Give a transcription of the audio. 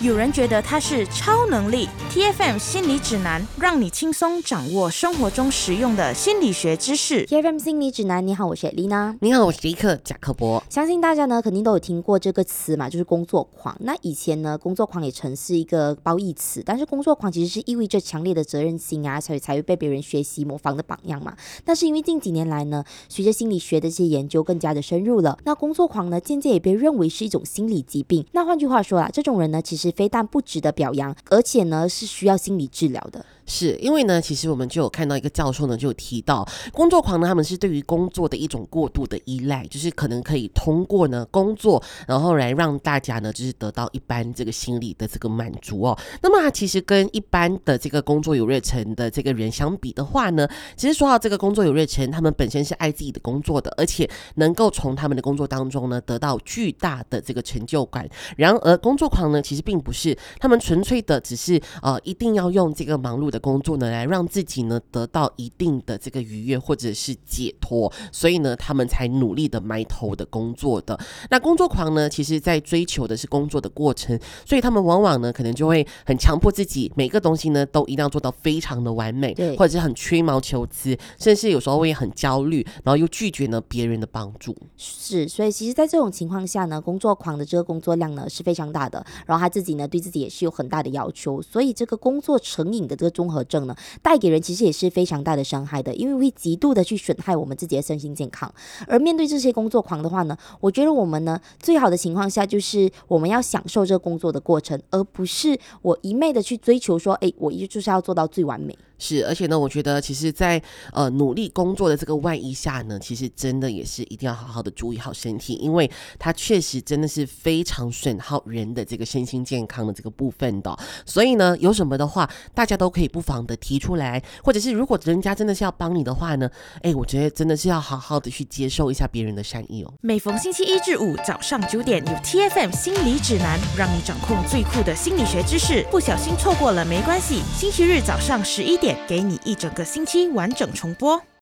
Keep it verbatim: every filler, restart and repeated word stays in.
有人觉得它是超能力。 T F M 心理指南，让你轻松掌握生活中实用的心理学知识。 T F M 心理指南，你好，我是丽娜。 你好，我是迪克贾克伯。 相信大家呢肯定都有听过这个词嘛，就是工作狂。那以前呢，工作狂也曾是一个褒义词，但是工作狂其实是意味着强烈的责任心啊，所以才会被别人学习模仿的榜样嘛。但是因为近几年来呢，随着心理学的这些研究更加的深入了，那工作狂呢渐渐也被认为是一种心理疾病。那换句话说啊，这种人呢其实非但不值得表扬，而且呢是需要心理治疗的。 是因为呢，其实我们就有看到一个教授呢，就有提到工作狂呢，他们是对于工作的一种过度的依赖，就是可能可以通过呢工作，然后来让大家呢，就是得到一般这个心理的这个满足哦。那么它其实跟一般的这个工作有热忱的这个人相比的话呢，其实说到这个工作有热忱，他们本身是爱自己的工作的，而且能够从他们的工作当中呢得到巨大的这个成就感。然而工作狂呢，其实并不是，他们纯粹的只是呃一定要用这个忙碌的工作呢，来让自己呢得到一定的这个愉悦或者是解脱，所以呢，他们才努力的埋头的工作的。那工作狂呢，其实在追求的是工作的过程，所以他们往往呢，可能就会很强迫自己，每个东西呢都一定要做到非常的完美，或者是很吹毛求疵，甚至有时候会很焦虑，然后又拒绝呢别人的帮助。 是，所以其实在这种情况下呢，工作狂的这个工作量呢是非常大的，然后他自己呢对自己也是有很大的要求，所以这个工作成瘾的这个综合症呢，带给人其实也是非常大的伤害的，因为会极度的去损害我们自己的身心健康。而面对这些工作狂的话呢，我觉得我们呢最好的情况下就是我们要享受这个工作的过程，而不是我一昧的去追求说，哎，我就是要做到最完美。 是，而且呢，我觉得其实在呃努力工作的这个外衣下呢，其实真的也是一定要好好的注意好身体，因为它确实真的是非常损耗人的这个身心健康的这个部分的。所以呢，有什么的话，大家都可以不妨的提出来，或者是如果人家真的是要帮你的话呢，哎，我觉得真的是要好好的去接受一下别人的善意哦。 每逢星期一至五早上九点，有 T F M 心理指南，让你掌控最酷的心理学知识。不小心错过了没关系，星期日早上十一点，给你一整个星期完整重播。